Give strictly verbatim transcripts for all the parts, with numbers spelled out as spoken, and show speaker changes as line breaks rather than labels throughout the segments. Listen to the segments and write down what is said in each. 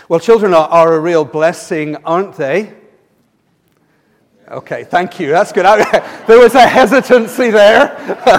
Well, children are, are a real blessing, aren't they? Okay, thank you. That's good. I, there was a hesitancy there.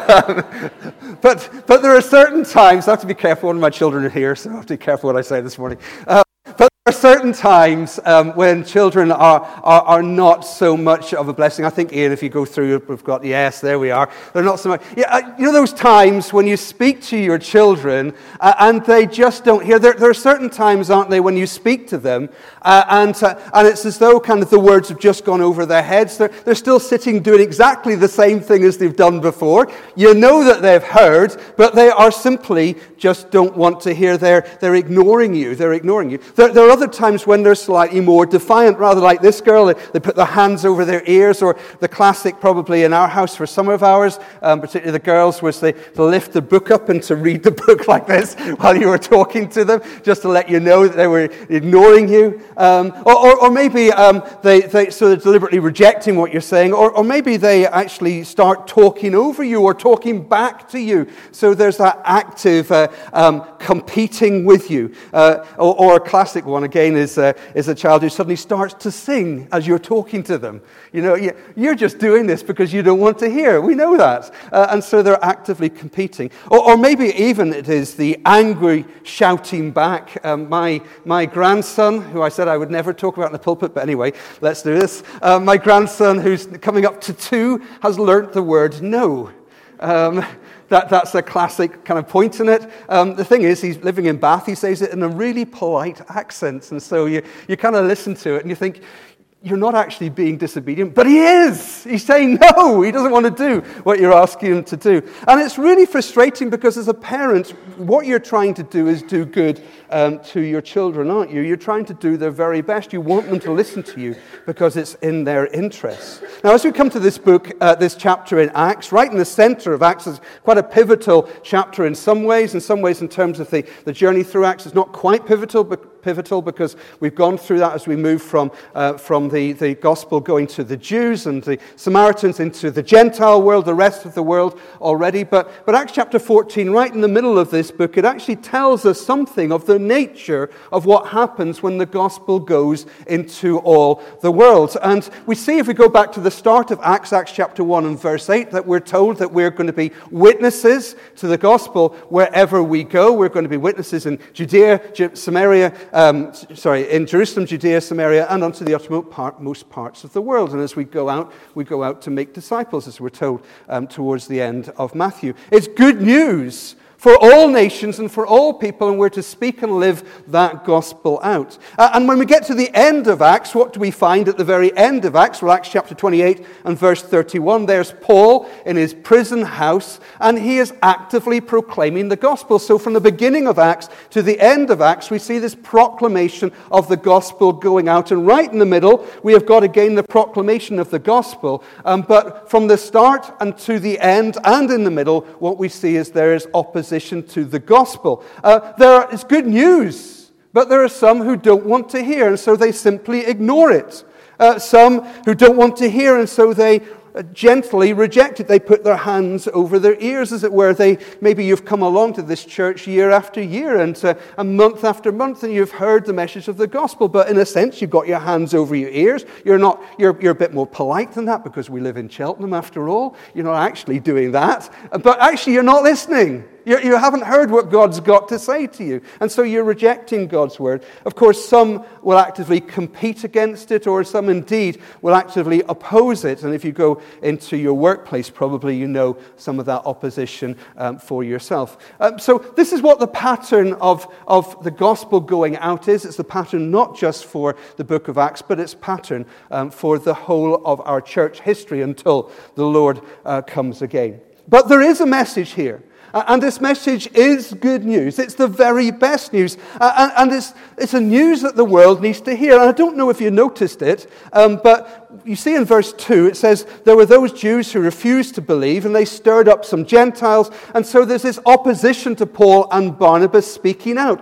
but but there are certain times, I have to be careful, one of my children are here, so I have to be careful what I say this morning. Uh, but there are certain times um, when children are, are are not so much of a blessing. I think, Ian, if you go through, we've got, yes, there we are. They're not so much. Yeah, uh, you know those times when you speak to your children uh, and they just don't hear. There, there are certain times, aren't they, when you speak to them uh, and uh, and it's as though kind of the words have just gone over their heads. They're, they're still sitting doing exactly the same thing as they've done before. You know that they've heard, but they are simply just don't want to hear. They're, they're ignoring you. They're ignoring you. There, there are other times when they're slightly more defiant, rather like this girl. They, they put their hands over their ears, or the classic probably in our house for some of ours, um, particularly the girls, was they, they lift the book up and to read the book like this while you were talking to them, just to let you know that they were ignoring you. Um, or, or, or maybe um, they, they so they're deliberately rejecting what you're saying, or, or maybe they actually start talking over you or talking back to you. So there's that active uh, um, competing with you. Uh, or, or a classic one, again, is, uh, is a child who suddenly starts to sing as you're talking to them. You know, you're just doing this because you don't want to hear. We know that. Uh, and so they're actively competing. Or, or maybe even it is the angry shouting back. Um, my, my grandson, who I said I would never talk about in the pulpit, but anyway, let's do this. Uh, my grandson, who's coming up to two, has learnt the word no. Um, that, that's a classic kind of point in it. Um, the thing is, he's living in Bath. He says it in a really polite accent. And so you, you kind of listen to it and you think, you're not actually being disobedient, but he is. He's saying no. He doesn't want to do what you're asking him to do. And it's really frustrating because as a parent, what you're trying to do is do good um, to your children, aren't you? You're trying to do their very best. You want them to listen to you because it's in their interests. Now, as we come to this book, uh, this chapter in Acts, right in the center of Acts, is quite a pivotal chapter in some ways. In some ways, in terms of the, the journey through Acts, it's not quite pivotal, but pivotal because we've gone through that as we move from uh, from the, the gospel going to the Jews and the Samaritans into the Gentile world, the rest of the world already. But, but Acts chapter fourteen, right in the middle of this book, it actually tells us something of the nature of what happens when the gospel goes into all the world. And we see, if we go back to the start of Acts, Acts chapter one and verse eight, that we're told that we're going to be witnesses to the gospel wherever we go. We're going to be witnesses in Judea, Samaria, Um, sorry, in Jerusalem, Judea, Samaria, and unto the uttermost part, most parts of the world. And as we go out, we go out to make disciples, as we're told um, towards the end of Matthew. It's good news for all nations and for all people, and we're to speak and live that gospel out. Uh, and when we get to the end of Acts, what do we find at the very end of Acts? Well, Acts chapter twenty-eight and verse thirty-one, there's Paul in his prison house, and he is actively proclaiming the gospel. So from the beginning of Acts to the end of Acts, we see this proclamation of the gospel going out. And right in the middle, we have got again the proclamation of the gospel. Um, but from the start and to the end and in the middle, what we see is there is opposition to the gospel. Uh, there is good news, but there are some who don't want to hear, and so they simply ignore it. Uh, some who don't want to hear, and so they gently reject it. They put their hands over their ears, as it were. They maybe you've come along to this church year after year and uh, a month after month, and you've heard the message of the gospel. But in a sense, you've got your hands over your ears. You're not. You're you're a bit more polite than that because we live in Cheltenham, after all. You're not actually doing that, but actually, you're not listening. You, you haven't heard what God's got to say to you. And so you're rejecting God's word. Of course, some will actively compete against it, or some indeed will actively oppose it. And if you go into your workplace, probably you know some of that opposition um, for yourself. Um, so this is what the pattern of, of the gospel going out is. It's the pattern not just for the book of Acts, but it's pattern um, for the whole of our church history until the Lord uh, comes again. But there is a message here. Uh, and this message is good news. It's the very best news. Uh, and and it's, it's a news that the world needs to hear. And I don't know if you noticed it, um, but you see in verse two, it says, there were those Jews who refused to believe, and they stirred up some Gentiles. And so there's this opposition to Paul and Barnabas speaking out.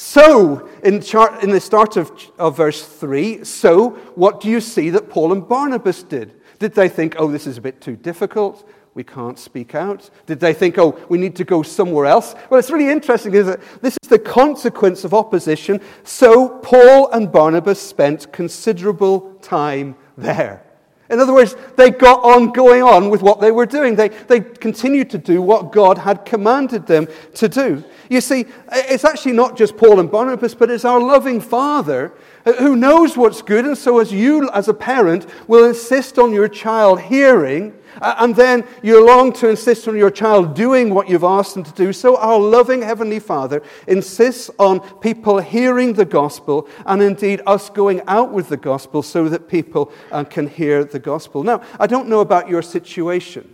So, in, chart, in the start of, of verse three, so what do you see that Paul and Barnabas did? Did they think, oh, this is a bit too difficult? we can't speak out? Did they think, oh, we need to go somewhere else? Well, it's really interesting, isn't it? This is the consequence of opposition. So Paul and Barnabas spent considerable time there. In other words, they got on going on with what they were doing. They, they continued to do what God had commanded them to do. You see, it's actually not just Paul and Barnabas, but it's our loving Father who knows what's good. And so as you, as a parent, will insist on your child hearing, and then you long to insist on your child doing what you've asked them to do, so our loving Heavenly Father insists on people hearing the gospel, and indeed us going out with the gospel so that people uh, can hear the gospel. Now, I don't know about your situation.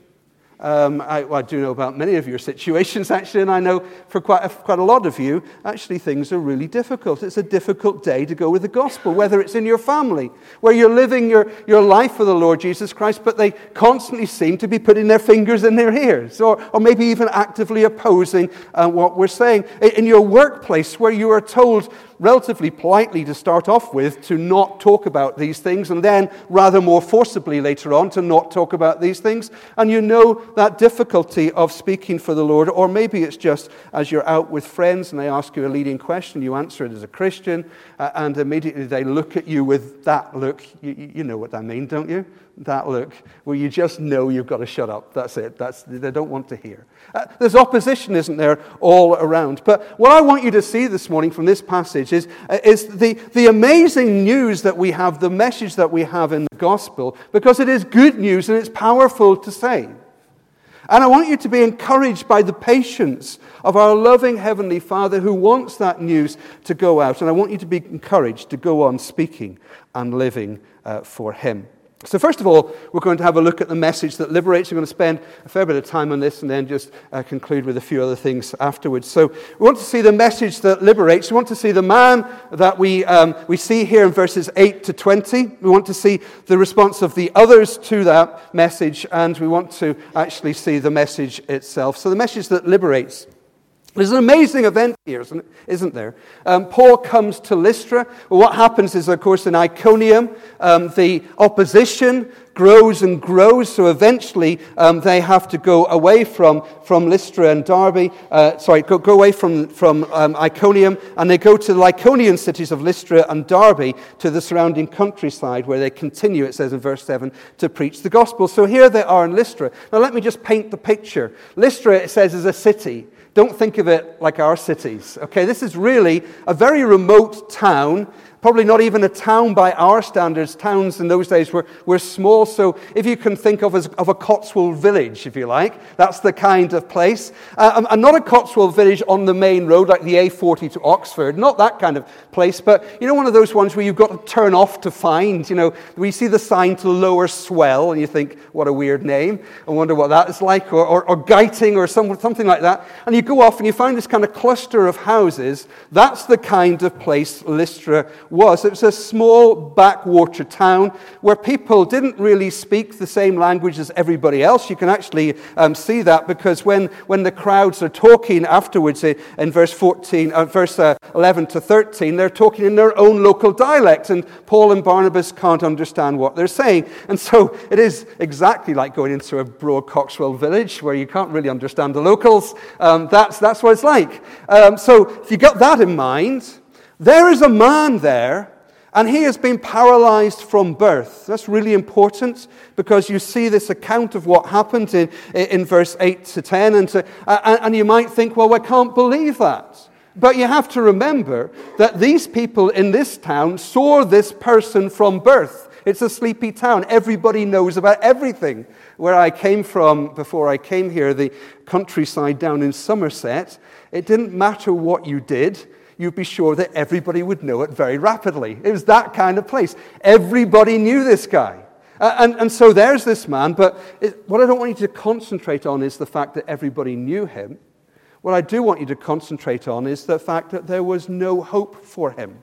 Um, I, well, I do know about many of your situations, actually, and I know for quite a, quite a lot of you, actually, things are really difficult. It's a difficult day to go with the gospel, whether it's in your family, where you're living your, your life for the Lord Jesus Christ, but they constantly seem to be putting their fingers in their ears, or, or maybe even actively opposing uh, what we're saying. In your workplace, where you are told relatively politely to start off with to not talk about these things, and then rather more forcibly later on to not talk about these things, and you know that difficulty of speaking for the Lord. Or maybe it's just as you're out with friends and they ask you a leading question, you answer it as a Christian, uh, and immediately they look at you with that look. You, you know what I mean, don't you? That look where you just know you've got to shut up. That's it. That's, they don't want to hear. Uh, there's opposition, isn't there, all around. But what I want you to see this morning from this passage is, uh, is the, the amazing news that we have, the message that we have in the gospel, because it is good news and it's powerful to say. And I want you to be encouraged by the patience of our loving Heavenly Father who wants that news to go out. And I want you to be encouraged to go on speaking and living uh, for Him. So first of all, we're going to have a look at the message that liberates. We're going to spend a fair bit of time on this and then just uh, conclude with a few other things afterwards. So we want to see the message that liberates. We want to see the man that we um, we see here in verses eight to twenty. We want to see the response of the others to that message, and we want to actually see the message itself. So the message that liberates. There's an amazing event here, isn't there? Um, Paul comes to Lystra. Well, what happens is, of course, in Iconium, um, the opposition grows and grows, so eventually um, they have to go away from, from Lystra and Derbe, uh, sorry, go, go away from, from um, Iconium, and they go to the Lycaonian cities of Lystra and Derbe, to the surrounding countryside, where they continue, it says in verse seven, to preach the gospel. So here they are in Lystra. Now let me just paint the picture. Lystra, it says, is a city. Don't think of it like our cities. Okay, this is really a very remote town, probably not even a town by our standards. Towns in those days were, were small, so if you can think of as of a Cotswold village, if you like, that's the kind of place. Uh, and not a Cotswold village on the main road like the A forty to Oxford, not that kind of place, but you know, one of those ones where you've got to turn off to find, you know, we see the sign to Lower Swell, and you think, what a weird name, I wonder what that is like, or, or, or Geiting, or some, something like that, and you go off and you find this kind of cluster of houses. That's the kind of place Lystra was. It was a small backwater town where people didn't really speak the same language as everybody else. You can actually um, see that because when, when the crowds are talking afterwards in, in verse fourteen, uh, verse uh, eleven to thirteen, they're talking in their own local dialect, and Paul and Barnabas can't understand what they're saying. And so it is exactly like going into a broad Cotswold village where you can't really understand the locals. Um, that's, that's what it's like. Um, so if you got that in mind, there is a man there, and he has been paralyzed from birth. That's really important because you see this account of what happened in, in verse eight to ten, and, to, uh, and you might think, well, I can't believe that. But you have to remember that these people in this town saw this person from birth. It's a sleepy town. Everybody knows about everything. Where I came from before I came here, the countryside down in Somerset, it didn't matter what you did. You'd be sure that everybody would know it very rapidly. It was that kind of place. Everybody knew this guy. Uh, and, and so there's this man, but it, what I don't want you to concentrate on is the fact that everybody knew him. What I do want you to concentrate on is the fact that there was no hope for him.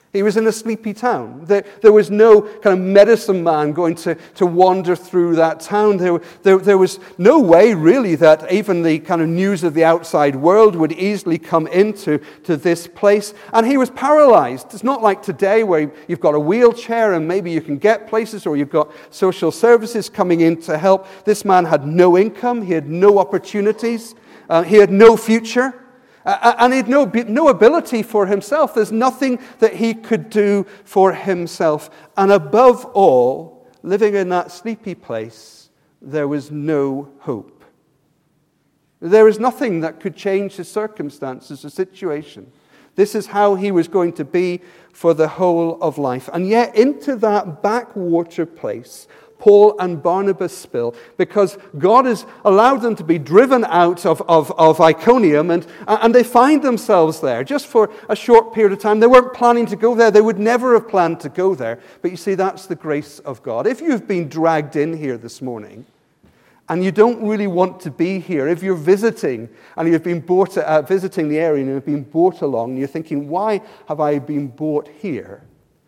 He was in a sleepy town. There, there was no kind of medicine man going to, to wander through that town. There, there, there was no way, really, that even the kind of news of the outside world would easily come into to this place. And he was paralyzed. It's not like today where you've got a wheelchair and maybe you can get places, or you've got social services coming in to help. This man had no income. He had no opportunities. Uh, he had no future. Uh, and he had no, no ability for himself. There's nothing that he could do for himself. And above all, living in that sleepy place, there was no hope. There was nothing that could change his circumstances, the situation. This is how he was going to be for the whole of life. And yet, into that backwater place, Paul and Barnabas spill, because God has allowed them to be driven out of, of, of Iconium, and, and they find themselves there just for a short period of time. They weren't planning to go there. They would never have planned to go there. But you see, that's the grace of God. If you've been dragged in here this morning, and you don't really want to be here, if you're visiting, and you've been brought, uh, visiting the area, and you've been brought along, and you're thinking, why have I been brought here?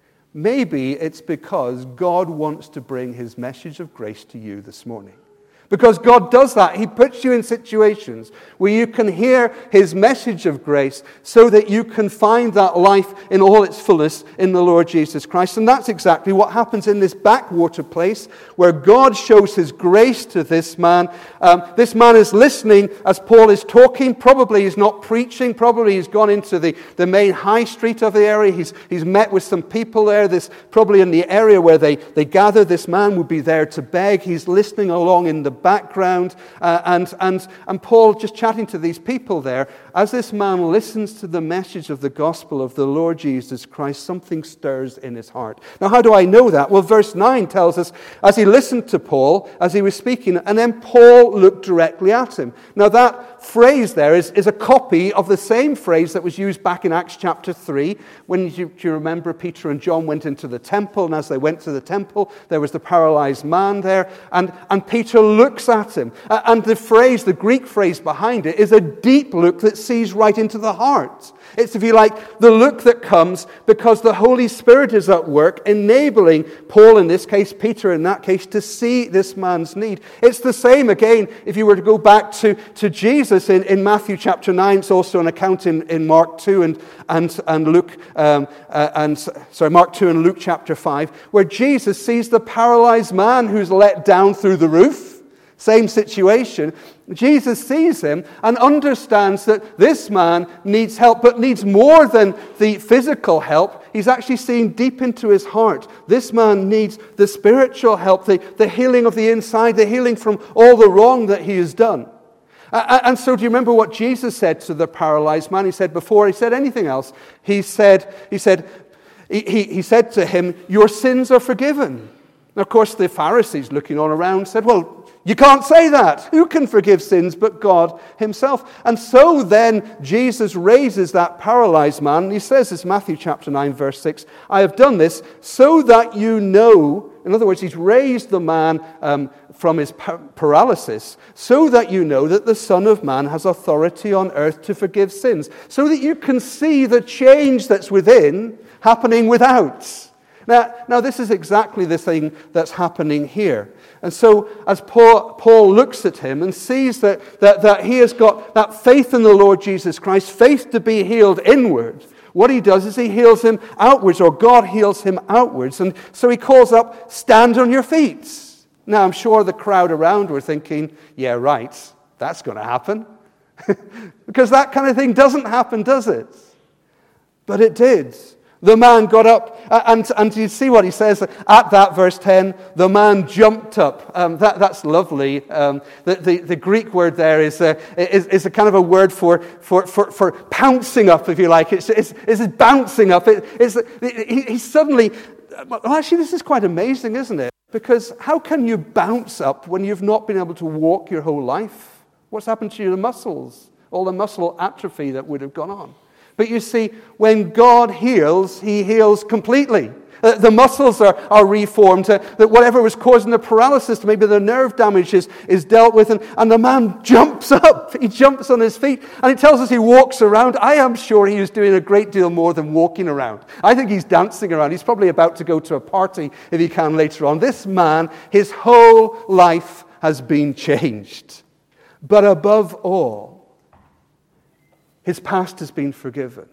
Maybe it's because God wants to bring his message of grace to you this morning. Because God does that. He puts you in situations where you can hear his message of grace so that you can find that life in all its fullness in the Lord Jesus Christ. And that's exactly what happens in this backwater place where God shows his grace to this man. Um, this man is listening as Paul is talking. Probably he's not preaching. Probably he's gone into the, the main high street of the area. He's, he's met with some people there. This probably in the area where they, they gather. This man would be there to beg. He's listening along in the background, uh, and, and, and Paul just chatting to these people there. As this man listens to the message of the gospel of the Lord Jesus Christ, something stirs in his heart. Now, how do I know that? Well, verse nine tells us, as he listened to Paul, as he was speaking, and then Paul looked directly at him. Now, that phrase there is, is a copy of the same phrase that was used back in Acts chapter three, when you, you remember Peter and John went into the temple, and as they went to the temple, there was the paralyzed man there, and, and Peter looks at him. And the phrase, the Greek phrase behind it, is a deep look that sees right into the heart. It's, if you like, the look that comes because the Holy Spirit is at work, enabling Paul, in this case, Peter in that case, to see this man's need. It's the same, again, if you were to go back to, to Jesus in, in Matthew chapter nine. It's also an account in, in Mark two and, and, and Luke, um, uh, and sorry, Mark two and Luke chapter five, where Jesus sees the paralyzed man who's let down through the roof. Same situation. Jesus sees him and understands that this man needs help, but needs more than the physical help. He's actually seeing deep into his heart. This man needs the spiritual help, the, the healing of the inside, the healing from all the wrong that he has done. Uh, and so do you remember what Jesus said to the paralyzed man? He said before he said anything else, he said, he said, he, he, he said to him, your sins are forgiven. And of course, the Pharisees looking all around said, well, you can't say that. Who can forgive sins but God himself? And so then Jesus raises that paralyzed man. He says this, Matthew chapter nine, verse six, I have done this so that you know, in other words, he's raised the man um, from his paralysis, so that you know that the Son of Man has authority on earth to forgive sins, so that you can see the change that's within happening without. Now, now, this is exactly the thing that's happening here. And so as Paul, Paul looks at him and sees that, that, that he has got that faith in the Lord Jesus Christ, faith to be healed inward, what he does is he heals him outwards, or God heals him outwards. And so he calls up, stand on your feet. Now, I'm sure the crowd around were thinking, yeah, right, that's going to happen. Because that kind of thing doesn't happen, does it? But it did. The man got up, and, and you see what he says at that verse ten, the man jumped up. Um, that, that's lovely. Um, the, the, the Greek word there is a, is, is a kind of a word for, for, for, for pouncing up, if you like. It's, it's, it's bouncing up. It, it's, he, he suddenly, well, actually, this is quite amazing, isn't it? Because how can you bounce up when you've not been able to walk your whole life? What's happened to your muscles? All the muscle atrophy that would have gone on. But you see, when God heals, he heals completely. Uh, the muscles are, are reformed. Uh, that whatever was causing the paralysis, maybe the nerve damage is, is dealt with. And, and the man jumps up. He jumps on his feet. And it tells us he walks around. I am sure he is doing a great deal more than walking around. I think he's dancing around. He's probably about to go to a party if he can later on. This man, his whole life has been changed. But above all, his past has been forgiven.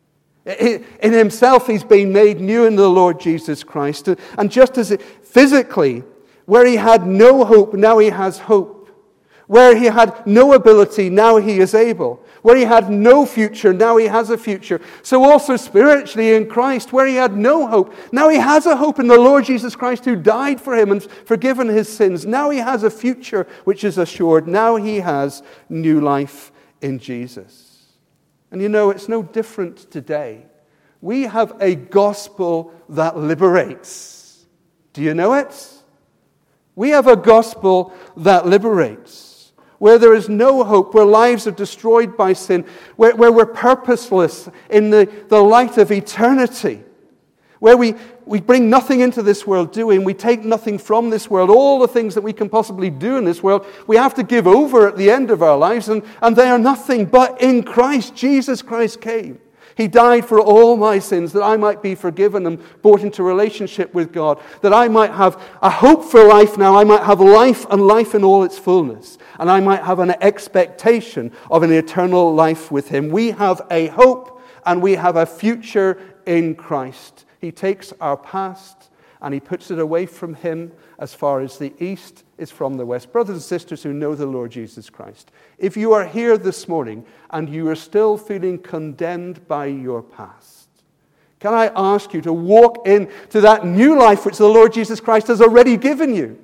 In himself, he's been made new in the Lord Jesus Christ. And just as it, physically, where he had no hope, now he has hope. Where he had no ability, now he is able. Where he had no future, now he has a future. So also spiritually in Christ, where he had no hope, now he has a hope in the Lord Jesus Christ who died for him and forgiven his sins. Now he has a future which is assured. Now he has new life in Jesus. And you know, it's no different today. We have a gospel that liberates. Do you know it? We have a gospel that liberates. Where there is no hope, where lives are destroyed by sin, where, where we're purposeless in the, the light of eternity. Where we, we bring nothing into this world doing, we take nothing from this world. All the things that we can possibly do in this world, we have to give over at the end of our lives, and, and they are nothing. But in Christ, Jesus Christ came. He died for all my sins, that I might be forgiven and brought into relationship with God, that I might have a hope for life now, I might have life and life in all its fullness, and I might have an expectation of an eternal life with Him. We have a hope and we have a future in Christ. He takes our past and He puts it away from Him as far as the east is from the west. Brothers and sisters who know the Lord Jesus Christ, if you are here this morning and you are still feeling condemned by your past, can I ask you to walk into that new life which the Lord Jesus Christ has already given you?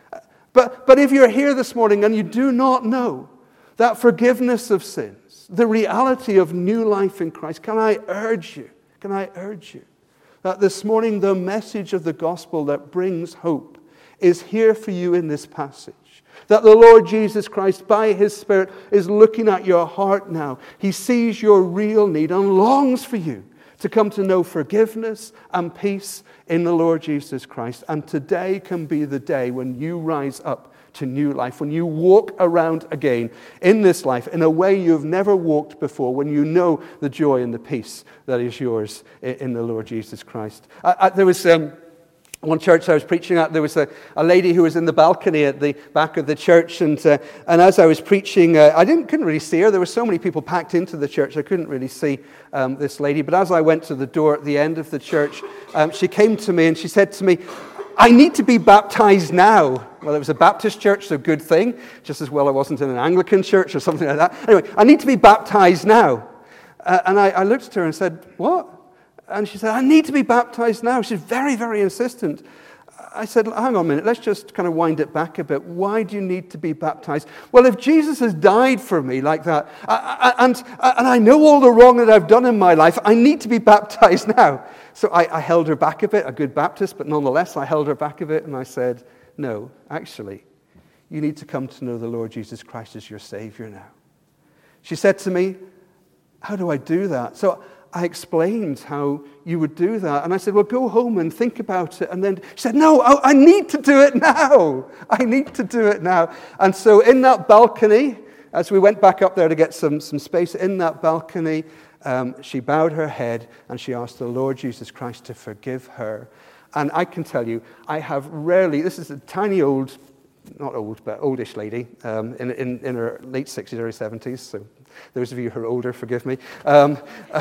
But, but if you're here this morning and you do not know that forgiveness of sins, the reality of new life in Christ, can I urge you, can I urge you that this morning the message of the gospel that brings hope is here for you in this passage. That the Lord Jesus Christ, by His Spirit, is looking at your heart now. He sees your real need and longs for you to come to know forgiveness and peace in the Lord Jesus Christ. And today can be the day when you rise up to new life, when you walk around again in this life in a way you've never walked before, when you know the joy and the peace that is yours in the Lord Jesus Christ. I, I, there was... Um, One church I was preaching at, there was a, a lady who was in the balcony at the back of the church, and uh, and as I was preaching, uh, I didn't couldn't really see her. There were so many people packed into the church, I couldn't really see um, this lady. But as I went to the door at the end of the church, um, she came to me and she said to me, "I need to be baptized now." Well, it was a Baptist church, so good thing. Just as well I wasn't in an Anglican church or something like that. Anyway, "I need to be baptized now." Uh, and I, I looked at her and said, "What?" And she said, "I need to be baptized now." She's very, very insistent. I said, "Hang on a minute, let's just kind of wind it back a bit. Why do you need to be baptized?" "Well, if Jesus has died for me like that, I, I, and, and I know all the wrong that I've done in my life, I need to be baptized now." So I, I held her back a bit, a good Baptist, but nonetheless, I held her back a bit, and I said, "No, actually, you need to come to know the Lord Jesus Christ as your Savior now." She said to me, "How do I do that?" So I explained how you would do that. And I said, "Well, go home and think about it." And then she said, "No, I, I need to do it now. I need to do it now." And so in that balcony, as we went back up there to get some, some space, in that balcony, um, she bowed her head and she asked the Lord Jesus Christ to forgive her. And I can tell you, I have rarely, this is a tiny old, not old, but oldish lady, um, in, in, in her late sixties, early seventies, so those of you who are older, forgive me. Um,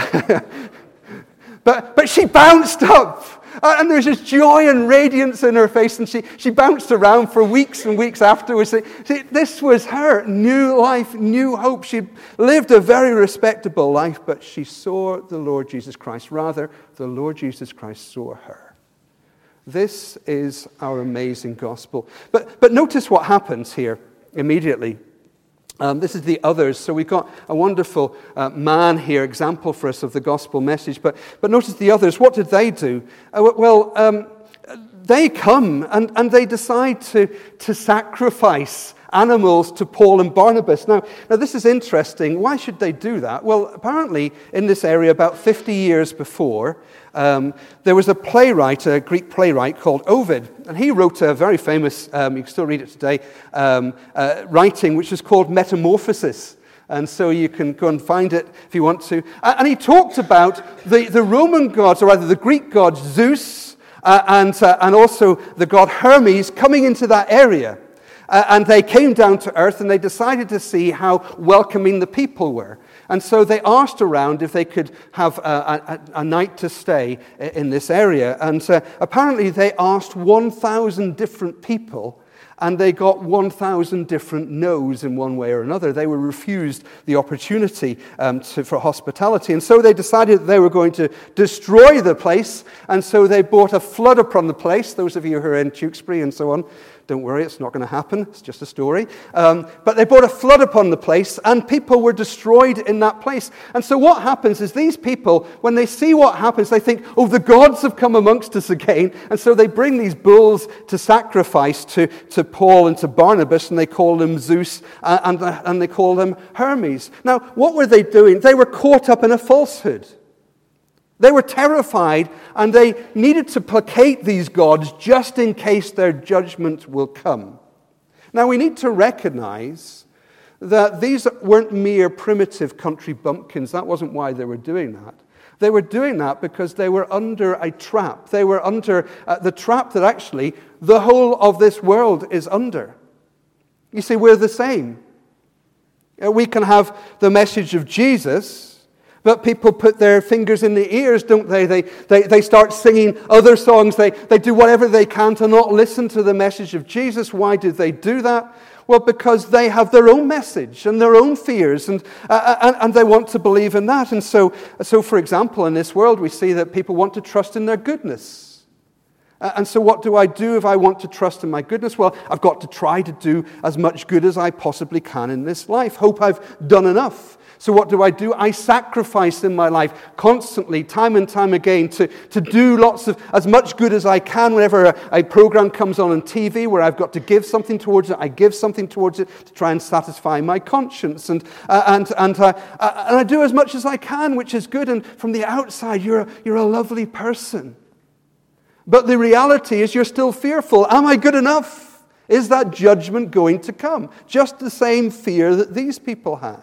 but but she bounced up, and there was this joy and radiance in her face, and she, she bounced around for weeks and weeks afterwards. See, this was her new life, new hope. She lived a very respectable life, but she saw the Lord Jesus Christ. Rather, the Lord Jesus Christ saw her. This is our amazing gospel. But, but notice what happens here immediately. Um, this is the others. So we've got a wonderful uh, man here, example for us of the gospel message. But but notice the others. What did they do? Uh, well, um, they come and, and they decide to, to sacrifice animals to Paul and Barnabas. Now, now, this is interesting. Why should they do that? Well, apparently in this area about fifty years before, um, there was a playwright, a Greek playwright called Ovid, and he wrote a very famous, um, you can still read it today, um, uh, writing which is called Metamorphosis. And so you can go and find it if you want to. And he talked about the, the Roman gods, or rather the Greek gods, Zeus, uh, and, uh, and also the god Hermes, coming into that area. Uh, and they came down to earth and they decided to see how welcoming the people were. And so they asked around if they could have a, a, a night to stay in this area. And uh, apparently they asked one thousand different people, and they got one thousand different no's in one way or another. They were refused the opportunity um, to, for hospitality. And so they decided that they were going to destroy the place. And so they brought a flood upon the place. Those of you who are in Tewkesbury and so on, don't worry, it's not going to happen. It's just a story. Um, but they brought a flood upon the place, and people were destroyed in that place. And so what happens is these people, when they see what happens, they think, oh, the gods have come amongst us again. And so they bring these bulls to sacrifice to, to Paul and to Barnabas, and they call them Zeus, uh, and, uh, and they call them Hermes. Now, what were they doing? They were caught up in a falsehood. They were terrified, and they needed to placate these gods just in case their judgment will come. Now, we need to recognize that these weren't mere primitive country bumpkins. That wasn't why they were doing that. They were doing that because they were under a trap. They were under uh, the trap that actually the whole of this world is under. You see, we're the same. Uh, we can have the message of Jesus, but people put their fingers in the ears, don't they? They, they, they start singing other songs. They, they do whatever they can to not listen to the message of Jesus. Why did they do that? Well, because they have their own message and their own fears, and, uh, and, and they want to believe in that. And so, so, for example, in this world, we see that people want to trust in their goodness. Uh, and so what do I do if I want to trust in my goodness? Well, I've got to try to do as much good as I possibly can in this life. Hope I've done enough. So what do I do? I sacrifice in my life constantly, time and time again, to, to do lots of, as much good as I can. Whenever a, a program comes on on T V where I've got to give something towards it, I give something towards it to try and satisfy my conscience. And uh, and and, uh, uh, and I do as much as I can, which is good. And from the outside, you're a, you're a lovely person. But the reality is you're still fearful. Am I good enough? Is that judgment going to come? Just the same fear that these people had.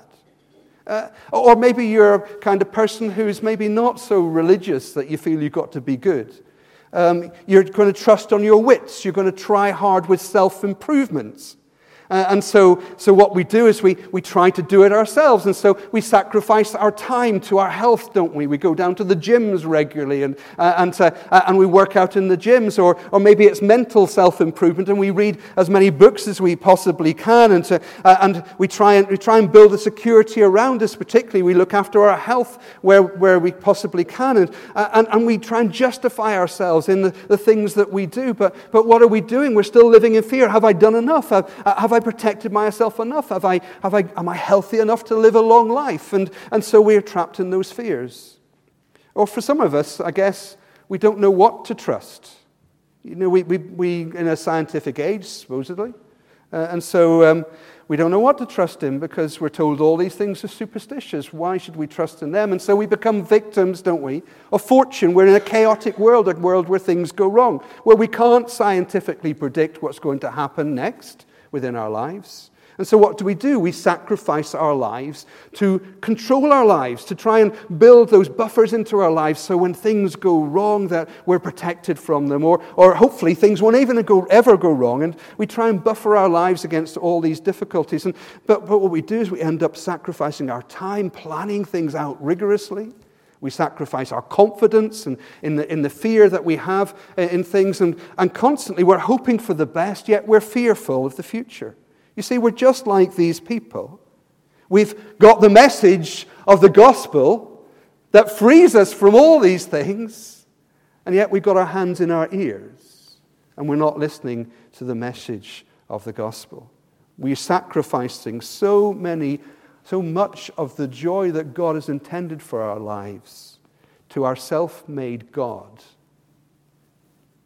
Uh, or maybe you're a kind of person who's maybe not so religious that you feel you've got to be good. Um, you're going to trust on your wits. You're going to try hard with self-improvements. Uh, and so, so what we do is we, we try to do it ourselves. And so we sacrifice our time to our health, don't we? We go down to the gyms regularly and uh, and uh, and we work out in the gyms. Or or maybe it's mental self-improvement, and we read as many books as we possibly can. And to, uh, and we try and we try and build a security around us. Particularly, we look after our health where where we possibly can, and uh, and, and we try and justify ourselves in the, the things that we do. But but what are we doing? We're still living in fear. Have I done enough? Have, have I protected myself enough? Have I, have I, am I healthy enough to live a long life? And, and so we're trapped in those fears. Or for some of us, I guess, we don't know what to trust. You know, we, we, we in a scientific age, supposedly. Uh, and so um, we don't know what to trust in because we're told all these things are superstitious. Why should we trust in them? And so we become victims, don't we, of fortune. We're in a chaotic world, a world where things go wrong, where we can't scientifically predict what's going to happen next within our lives. And so what do we do? We sacrifice our lives to control our lives, to try and build those buffers into our lives so when things go wrong that we're protected from them, or, or hopefully things won't even go, ever go wrong, and we try and buffer our lives against all these difficulties. And, but, but what we do is we end up sacrificing our time, planning things out rigorously. We sacrifice our confidence and in the, in the fear that we have in things, and, and constantly we're hoping for the best, yet we're fearful of the future. You see, we're just like these people. We've got the message of the gospel that frees us from all these things, and yet we've got our hands in our ears, and we're not listening to the message of the gospel. We're sacrificing so many So much of the joy that God has intended for our lives to our self-made God.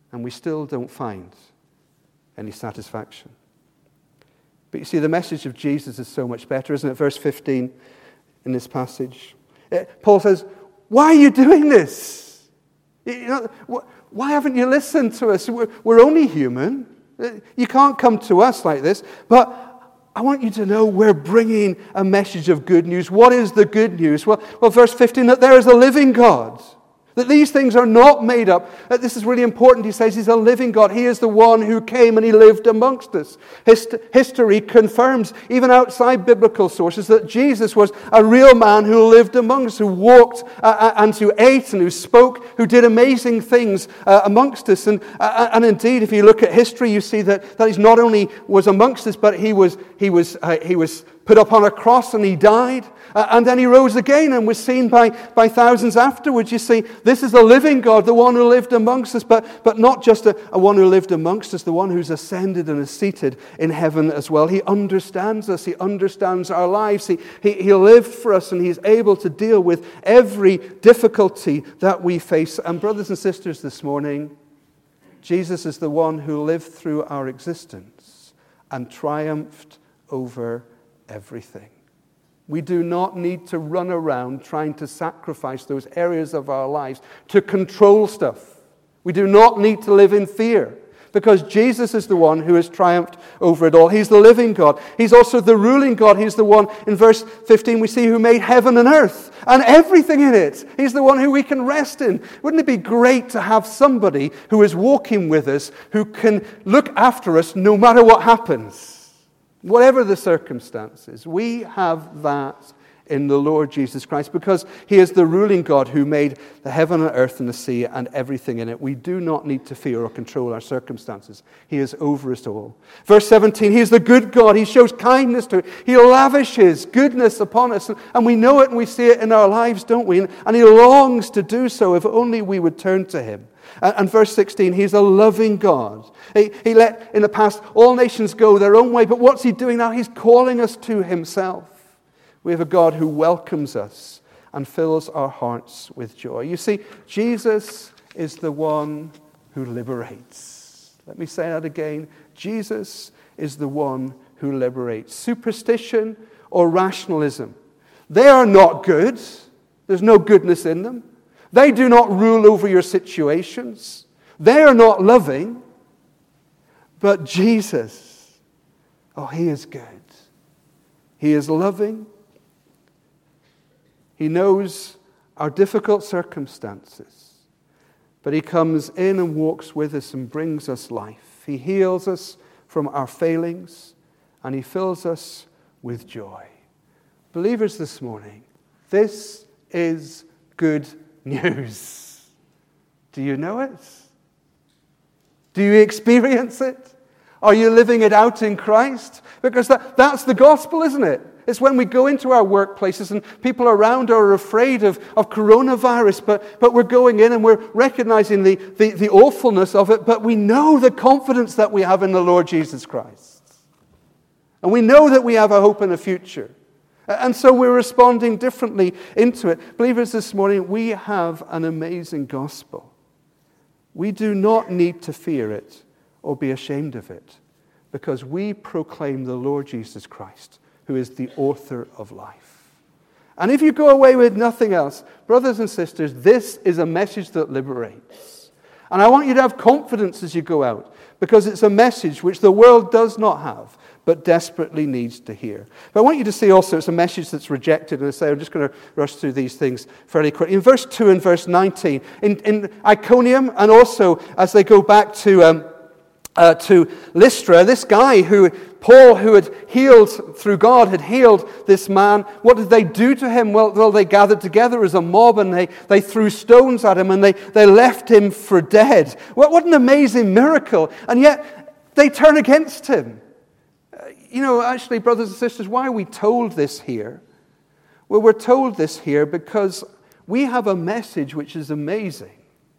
and we still don't find any satisfaction. But you see, the message of Jesus is so much better, isn't it? Verse fifteen in this passage. Paul says, why are you doing this? You know, why haven't you listened to us? We're, we're only human. You can't come to us like this. But I want you to know we're bringing a message of good news. What is the good news? Well, well, verse fifteen, that there is a living God. That these things are not made up. This is really important. He says he's a living God. He is the one who came and he lived amongst us. Hist- history confirms, even outside biblical sources, that Jesus was a real man who lived among us, who walked uh, and who ate and who spoke, who did amazing things uh, amongst us. And, uh, and indeed, if you look at history, you see that, that he not only was amongst us, but he was, he was, uh, he was put up on a cross and he died. Uh, and then he rose again and was seen by, by thousands afterwards. You see, this is a living God, the one who lived amongst us, but, but not just a, a one who lived amongst us, the one who's ascended and is seated in heaven as well. He understands us. He understands our lives. He, he, he lived for us, and he's able to deal with every difficulty that we face. And brothers and sisters, this morning, Jesus is the one who lived through our existence and triumphed over everything. We do not need to run around trying to sacrifice those areas of our lives to control stuff. We do not need to live in fear, because Jesus is the one who has triumphed over it all. He's the living God. He's also the ruling God. He's the one, in verse fifteen, we see, who made heaven and earth and everything in it. He's the one who we can rest in. Wouldn't it be great to have somebody who is walking with us, who can look after us no matter what happens? Whatever the circumstances, we have that in the Lord Jesus Christ, because he is the ruling God who made the heaven and earth and the sea and everything in it. We do not need to fear or control our circumstances. He is over us all. Verse seventeen, he is the good God. He shows kindness to it. He lavishes goodness upon us. And we know it and we see it in our lives, don't we? And he longs to do so if only we would turn to him. And verse sixteen, he's a loving God. He, he let, in the past, all nations go their own way. But what's he doing now? He's calling us to himself. We have a God who welcomes us and fills our hearts with joy. You see, Jesus is the one who liberates. Let me say that again. Jesus is the one who liberates. Superstition or rationalism, they are not good. There's no goodness in them. They do not rule over your situations. They are not loving. But Jesus, oh, he is good. He is loving. He knows our difficult circumstances. But he comes in and walks with us and brings us life. He heals us from our failings, and he fills us with joy. Believers this morning, this is good news. Do you know it? Do you experience it? Are you living it out in Christ? Because that, that's the gospel, isn't it? It's when we go into our workplaces and people around are afraid of, of coronavirus, but, but we're going in and we're recognizing the, the, the awfulness of it, but we know the confidence that we have in the Lord Jesus Christ. And we know that we have a hope and a future. And so we're responding differently into it. Believers, this morning, we have an amazing gospel. We do not need to fear it or be ashamed of it, because we proclaim the Lord Jesus Christ, who is the author of life. And if you go away with nothing else, brothers and sisters, this is a message that liberates. And I want you to have confidence as you go out, because it's a message which the world does not have, but desperately needs to hear. But I want you to see also it's a message that's rejected. And I say, I'm just going to rush through these things fairly quickly. In verse two and verse nineteen, in, in Iconium, and also as they go back to... Um, Uh, to Lystra, this guy who, Paul, who had healed, through God, had healed this man. What did they do to him? Well, well they gathered together as a mob and they, they threw stones at him and they, they left him for dead. What, what an amazing miracle. And yet, they turn against him. Uh, you know, actually, brothers and sisters, why are we told this here? Well, we're told this here because we have a message which is amazing.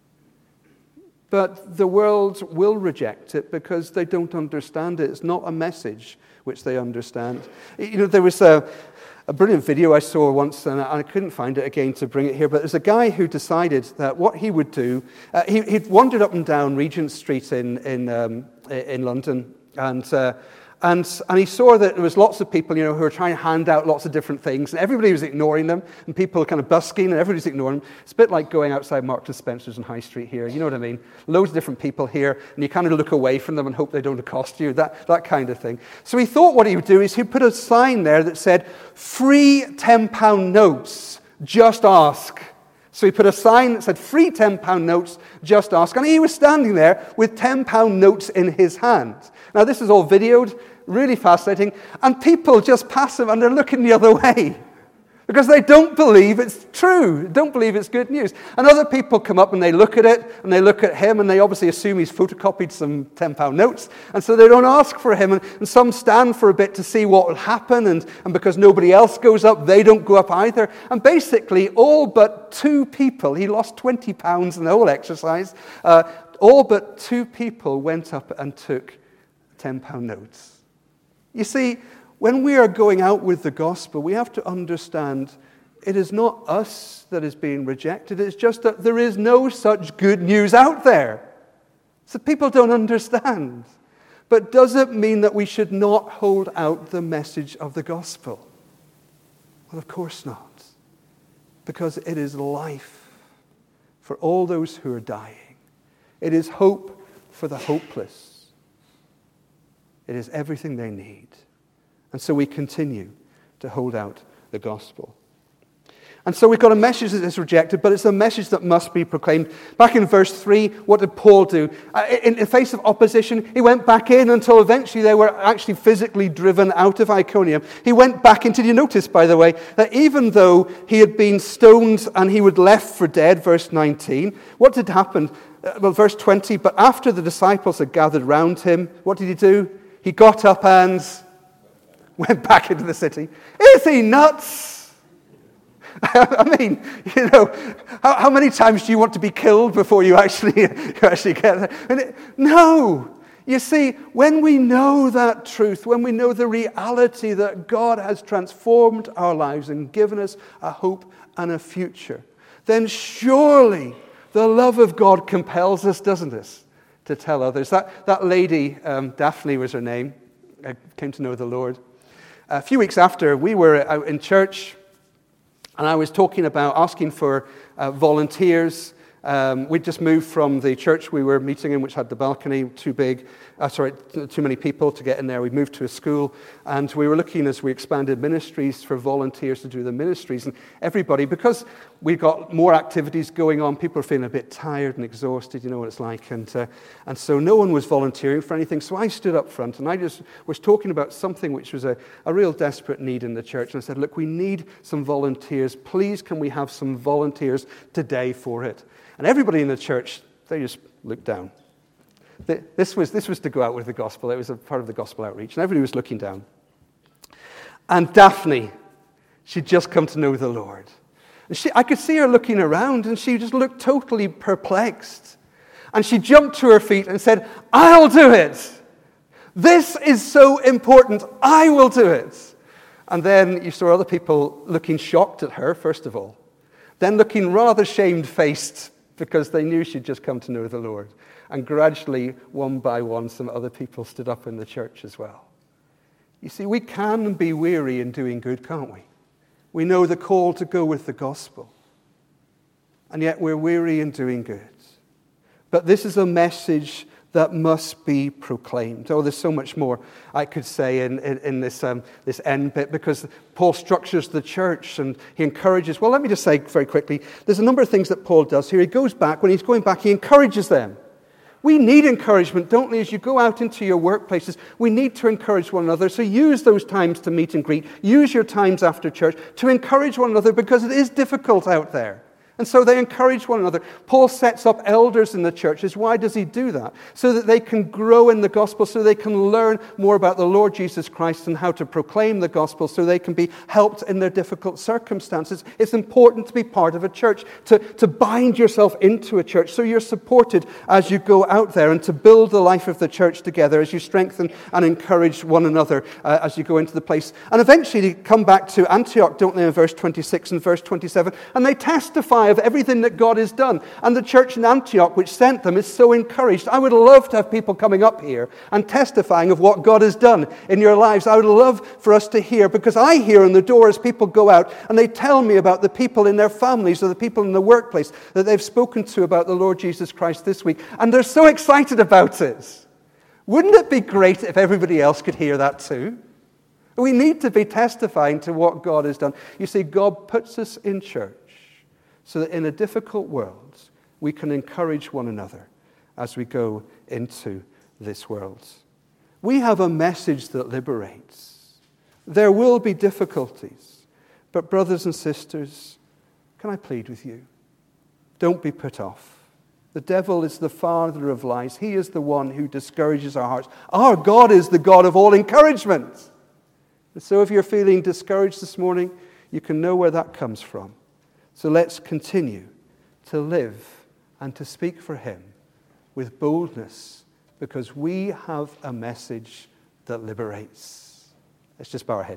But the world will reject it because they don't understand it. It's not a message which they understand. You know, there was a, a brilliant video I saw once, and I couldn't find it again to bring it here, but there's a guy who decided that what he would do, uh, he, he'd wandered up and down Regent Street in, in, um, in London, and... Uh, And, and he saw that there was lots of people, you know, who were trying to hand out lots of different things, and everybody was ignoring them, and people were kind of busking, and everybody's ignoring them. It's a bit like going outside Marks and Spencer's on High Street here, you know what I mean? Loads of different people here, and you kind of look away from them and hope they don't accost you, that, that kind of thing. So he thought what he would do is he'd put a sign there that said, free ten pound notes, just ask. So he put a sign that said, free ten pound notes, just ask. And he was standing there with ten pound notes in his hand. Now, this is all videoed, really fascinating. And people just pass him and they're looking the other way because they don't believe it's true, don't believe it's good news. And other people come up and they look at it and they look at him and they obviously assume he's photocopied some ten pound notes. And so they don't ask for him. And, and some stand for a bit to see what will happen. And, and because nobody else goes up, they don't go up either. And basically, all but two people, he lost twenty pounds in the whole exercise, uh, all but two people went up and took ten pound notes. You see, when we are going out with the gospel, we have to understand it is not us that is being rejected. It's just that there is no such good news out there. So people don't understand. But does it mean that we should not hold out the message of the gospel? Well, of course not. Because it is life for all those who are dying. It is hope for the hopeless. It is everything they need. And so we continue to hold out the gospel. And so we've got a message that is rejected, but it's a message that must be proclaimed. Back in verse three, what did Paul do? Uh, in the face of opposition, he went back in until eventually they were actually physically driven out of Iconium. He went back into, you notice, by the way, that even though he had been stoned and he was left for dead, verse nineteen, what did happen? Uh, well, verse twenty, but after the disciples had gathered round him, what did he do? He got up and went back into the city. Is he nuts? I mean, you know, how, how many times do you want to be killed before you actually, you actually get there? And it, no. You see, when we know that truth, when we know the reality that God has transformed our lives and given us a hope and a future, then surely the love of God compels us, doesn't it, to tell others. That, that lady, um, Daphne was her name, I came to know the Lord. A few weeks after, we were out in church, and I was talking about asking for uh, volunteers. Um, we'd just moved from the church we were meeting in, which had the balcony too big, uh, sorry, too many people to get in there. We moved to a school, and we were looking as we expanded ministries for volunteers to do the ministries. And everybody, because we got more activities going on, people are feeling a bit tired and exhausted, you know what it's like. And, uh, and so no one was volunteering for anything. So I stood up front, and I just was talking about something which was a, a real desperate need in the church. And I said, look, we need some volunteers. Please, can we have some volunteers today for it? And everybody in the church, they just looked down. This was, this was to go out with the gospel. It was a part of the gospel outreach. And everybody was looking down. And Daphne, she'd just come to know the Lord. And she, I could see her looking around, and she just looked totally perplexed. And she jumped to her feet and said, I'll do it. This is so important. I will do it. And then you saw other people looking shocked at her, first of all. Then looking rather shamefaced, because they knew she'd just come to know the Lord. And gradually, one by one, some other people stood up in the church as well. You see, we can be weary in doing good, can't we? We know the call to go with the gospel. And yet we're weary in doing good. But this is a message that must be proclaimed. Oh, there's so much more I could say in, in, in this, um, this end bit, because Paul structures the church and he encourages. Well, let me just say very quickly, there's a number of things that Paul does here. He goes back, when he's going back, he encourages them. We need encouragement, don't we, as you go out into your workplaces. We need to encourage one another. So use those times to meet and greet. Use your times after church to encourage one another, because it is difficult out there. And so they encourage one another. Paul sets up elders in the churches. Why does he do that? So that they can grow in the gospel, so they can learn more about the Lord Jesus Christ and how to proclaim the gospel, so they can be helped in their difficult circumstances. It's important to be part of a church, to, to bind yourself into a church, so you're supported as you go out there, and to build the life of the church together as you strengthen and encourage one another uh, as you go into the place. And eventually they come back to Antioch, don't they, in verse twenty-six and verse twenty-seven, and they testify of everything that God has done. And the church in Antioch, which sent them, is so encouraged. I would love to have people coming up here and testifying of what God has done in your lives. I would love for us to hear, because I hear in the door as people go out and they tell me about the people in their families or the people in the workplace that they've spoken to about the Lord Jesus Christ this week. And they're so excited about it. Wouldn't it be great if everybody else could hear that too? We need to be testifying to what God has done. You see, God puts us in church so that in a difficult world, we can encourage one another as we go into this world. We have a message that liberates. There will be difficulties, but brothers and sisters, can I plead with you? Don't be put off. The devil is the father of lies. He is the one who discourages our hearts. Our God is the God of all encouragement. And so if you're feeling discouraged this morning, you can know where that comes from. So let's continue to live and to speak for him with boldness, because we have a message that liberates. Let's just bow our heads.